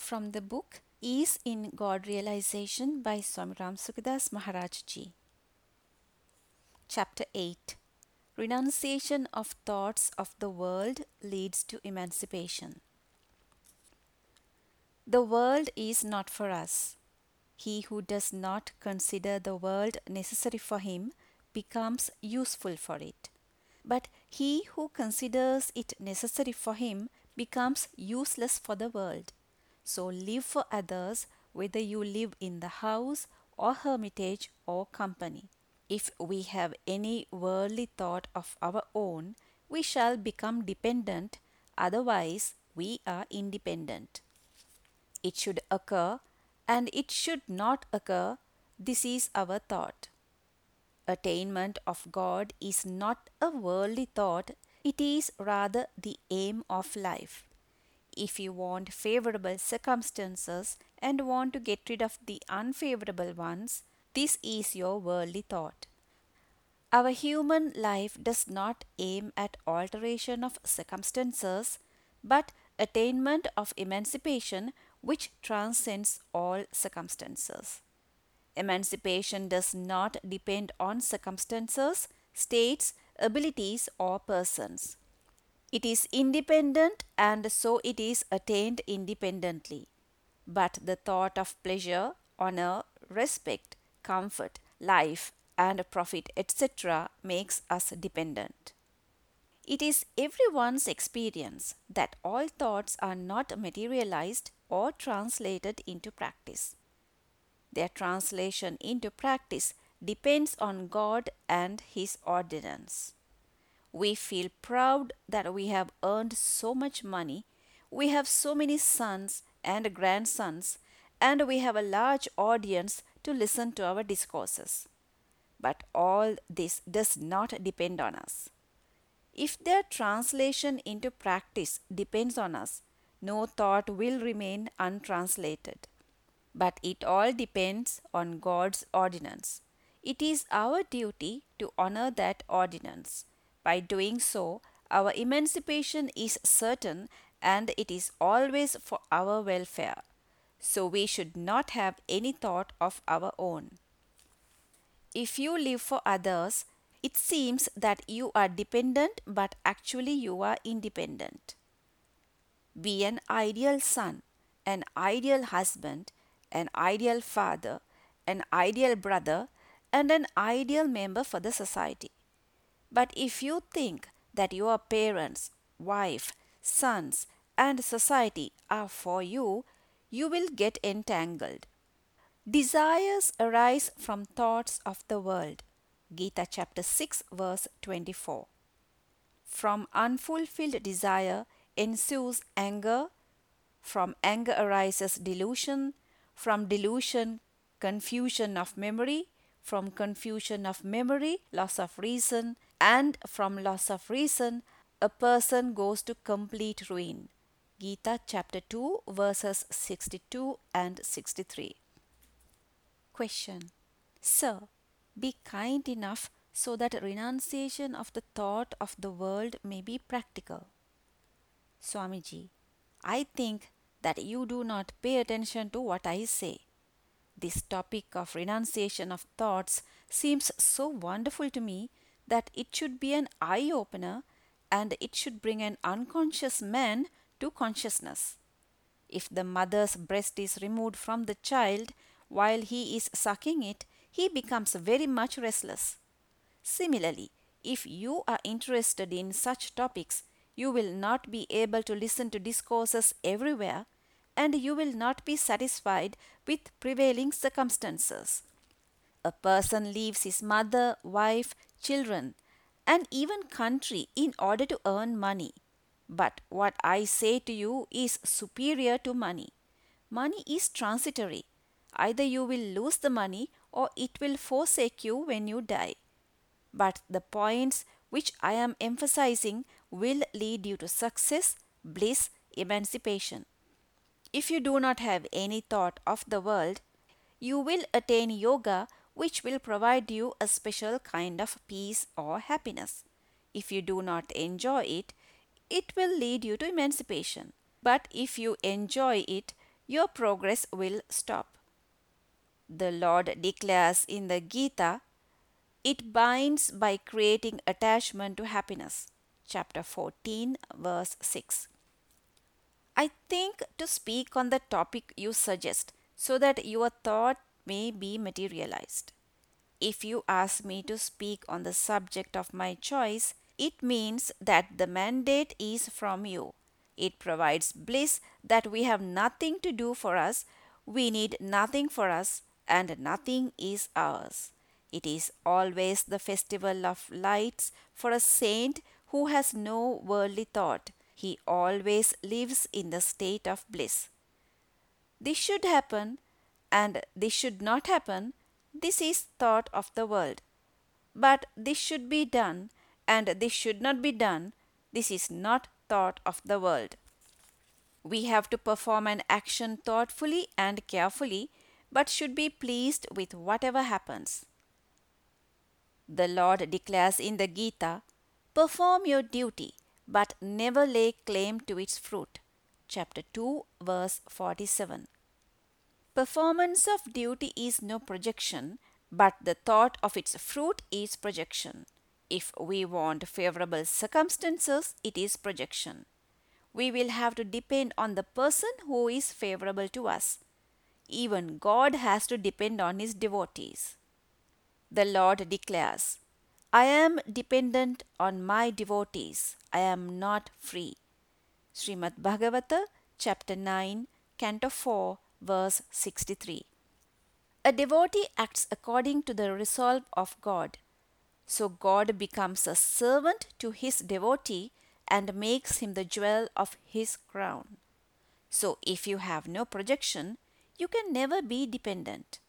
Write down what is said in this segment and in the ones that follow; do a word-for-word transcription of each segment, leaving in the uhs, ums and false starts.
from the book Ease in God Realization by Swami Ram Sukadas Maharaj Ji. Chapter eight. Renunciation of thoughts of the world leads to emancipation. The world is not for us. He who does not consider the world necessary for him becomes useful for it. But he who considers it necessary for him becomes useless for the world. So live for others, whether you live in the house or hermitage or company. If we have any worldly thought of our own, we shall become dependent, otherwise, we are independent. It should occur, and it should not occur. This is our thought. Attainment of God is not a worldly thought, it is rather the aim of life. If you want favorable circumstances and want to get rid of the unfavorable ones, this is your worldly thought. Our human life does not aim at alteration of circumstances, but attainment of emancipation which transcends all circumstances. Emancipation does not depend on circumstances, states, abilities, or persons. It is independent and so it is attained independently. But the thought of pleasure, honor, respect, comfort, life, and profit, et cetera, makes us dependent. It is everyone's experience that all thoughts are not materialized or translated into practice. Their translation into practice depends on God and His ordinance. We feel proud that we have earned so much money, we have so many sons and grandsons, and we have a large audience to listen to our discourses. But all this does not depend on us. If their translation into practice depends on us, no thought will remain untranslated. But it all depends on God's ordinance. It is our duty to honor that ordinance. By doing so, our emancipation is certain and it is always for our welfare. So we should not have any thought of our own. If you live for others, it seems that you are dependent, but actually you are independent. Be an ideal son, an ideal husband, an ideal father, an ideal brother, and an ideal member for the society. But if you think that your parents, wife, sons, and society are for you, you will get entangled. Desires arise from thoughts of the world. Gita chapter six verse twenty-four. From unfulfilled desire ensues anger, from anger arises delusion, from delusion confusion of memory, from confusion of memory loss of reason, and from loss of reason a person goes to complete ruin. Gita chapter two verses sixty-two and sixty-three. Question. Sir, be kind enough so that renunciation of the thought of the world may be practical. Swamiji, I think that you do not pay attention to what I say. This topic of renunciation of thoughts seems so wonderful to me that it should be an eye opener and it should bring an unconscious man to consciousness. If the mother's breast is removed from the child while he is sucking it, he becomes very much restless. Similarly, if you are interested in such topics, you will not be able to listen to discourses everywhere, and you will not be satisfied with prevailing circumstances. A person leaves his mother, wife, children, and even country in order to earn money. But what I say to you is superior to money. Money is transitory. Either you will lose the money or it will forsake you when you die. But the points which I am emphasizing will lead you to success, bliss, emancipation. If you do not have any thought of the world, you will attain yoga, which will provide you a special kind of peace or happiness. If you do not enjoy it, it will lead you to emancipation. But if you enjoy it, your progress will stop. The Lord declares in the Gita, it binds by creating attachment to happiness. Chapter fourteen, verse six. I think to speak on the topic you suggest so that your thought may be materialized. If you ask me to speak on the subject of my choice, it means that the mandate is from you. It provides bliss that we have nothing to do for us, we need nothing for us, and nothing is ours. It is always the festival of lights for a saint who has no worldly thought. He always lives in the state of bliss. This should happen and this should not happen. This is thought of the world. But this should be done and this should not be done. This is not thought of the world. We have to perform an action thoughtfully and carefully, but should be pleased with whatever happens. The Lord declares in the Gita, perform your duty, but never lay claim to its fruit. Chapter two, verse forty-seven. Performance of duty is no projection, but the thought of its fruit is projection. If we want favorable circumstances, it is projection. We will have to depend on the person who is favorable to us. Even God has to depend on his devotees. The Lord declares, I am dependent on my devotees. I am not free. Srimad Bhagavata, chapter nine, canto four, verse sixty-three. A devotee acts according to the resolve of God. So God becomes a servant to his devotee and makes him the jewel of his crown. So if you have no projection, you can never be dependent.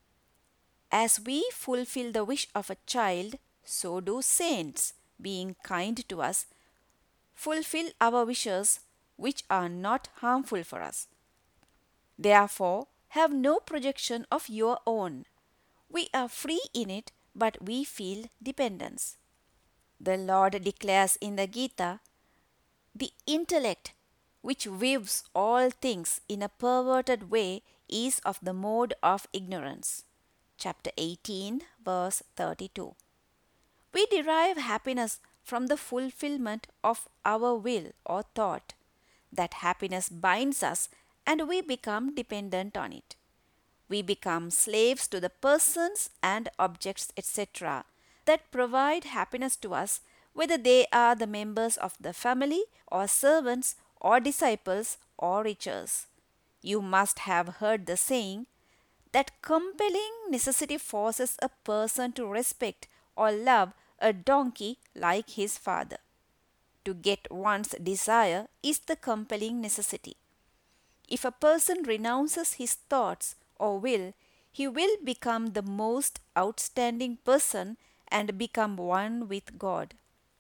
As we fulfill the wish of a child, so do saints, being kind to us, fulfill our wishes which are not harmful for us. Therefore, have no projection of your own. We are free in it, but we feel dependence. The Lord declares in the Gita, the intellect which views all things in a perverted way is of the mode of ignorance. Chapter eighteen, verse thirty-two. We derive happiness from the fulfillment of our will or thought. That happiness binds us and we become dependent on it. We become slaves to the persons and objects, et cetera, that provide happiness to us, whether they are the members of the family or servants or disciples or riches. You must have heard the saying that compelling necessity forces a person to respect or love a donkey like his father. To get one's desire is the compelling necessity. If a person renounces his thoughts or will, he will become the most outstanding person and become one with God.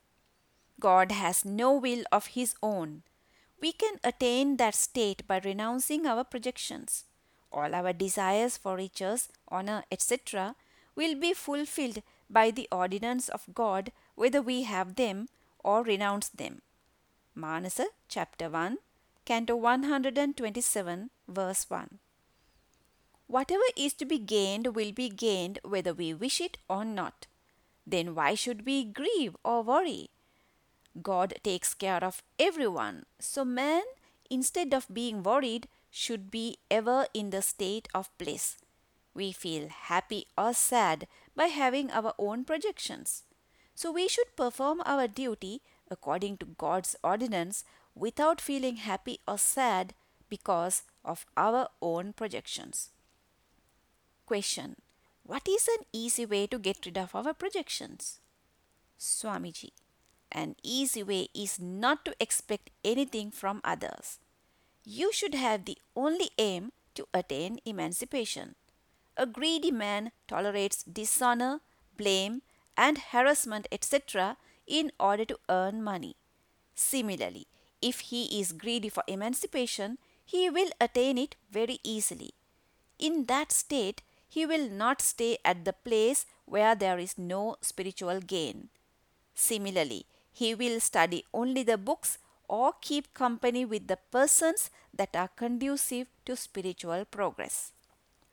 God has no will of his own. We can attain that state by renouncing our projections. All our desires for riches, honor, et cetera will be fulfilled by the ordinance of God whether we have them or renounce them. Manasa, chapter one, canto one hundred twenty-seven, verse one. Whatever is to be gained will be gained whether we wish it or not. Then why should we grieve or worry? God takes care of everyone, so man, instead of being worried, should be ever in the state of bliss. We feel happy or sad by having our own projections. So we should perform our duty according to God's ordinance without feeling happy or sad because of our own projections. Question: what is an easy way to get rid of our projections? Swamiji: an easy way is not to expect anything from others. You should have the only aim to attain emancipation. A greedy man tolerates dishonor, blame, and harassment, et cetera, in order to earn money. Similarly, if he is greedy for emancipation, he will attain it very easily. In that state, he will not stay at the place where there is no spiritual gain. Similarly, he will study only the books or keep company with the persons that are conducive to spiritual progress.